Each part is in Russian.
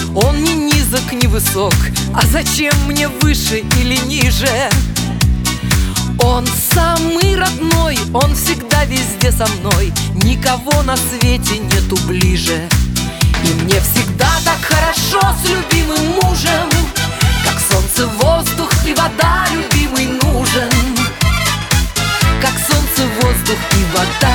Он не низок, не высок, а зачем мне выше или ниже? Он самый родной, он всегда везде со мной. Никого на свете нету ближе. И мне всегда так хорошо с любимым мужем. Как солнце, воздух и вода любимый нужен. Как солнце, воздух и вода.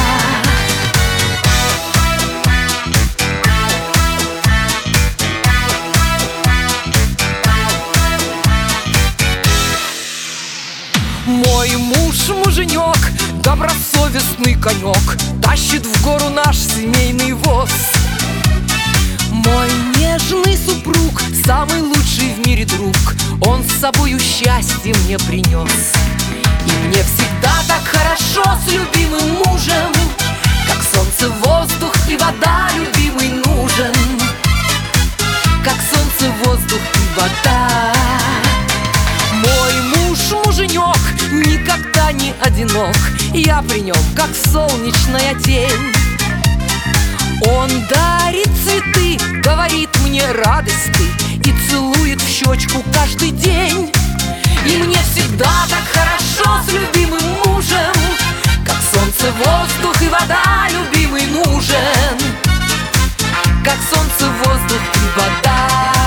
Мой муж, муженек, добросовестный конек, тащит в гору наш семейный воз. Мой нежный супруг, самый лучший в мире друг, он с собою счастье мне принес. И мне всегда так хорошо с любимым мужем. Как солнце, воздух и вода любимый нужен. Как солнце, воздух и вода. Мой муж, муженек, никогда не одинок. Я при нем, как солнечная тень. Он дарит цветы, говорит мне радость ты, и целует в щечку каждый день. И мне всегда так хорошо с любимым мужем. Как солнце, воздух и вода любимый нужен. Как солнце, воздух и вода.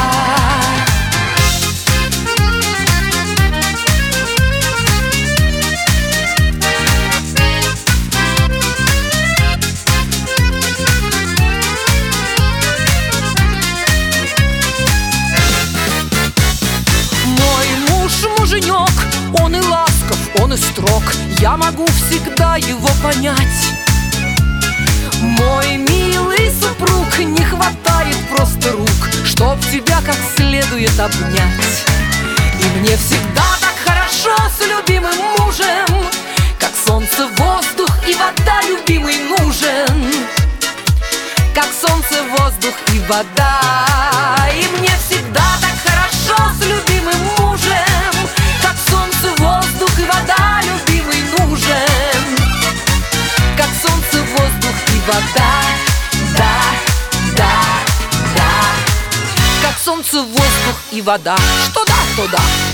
Муженек, он и ласков, он и строг, я могу всегда его понять. Мой милый супруг, не хватает просто рук, чтоб тебя как следует обнять. И мне всегда так хорошо с любимым мужем. Как солнце, воздух и вода любимый нужен. Как солнце, воздух и вода. И мне всегда так хорошо с любимым мужем. Как солнце, воздух и вода любимый нужен. Как солнце, воздух и вода. Да, да, да. Как солнце, воздух и вода. Что да, то да.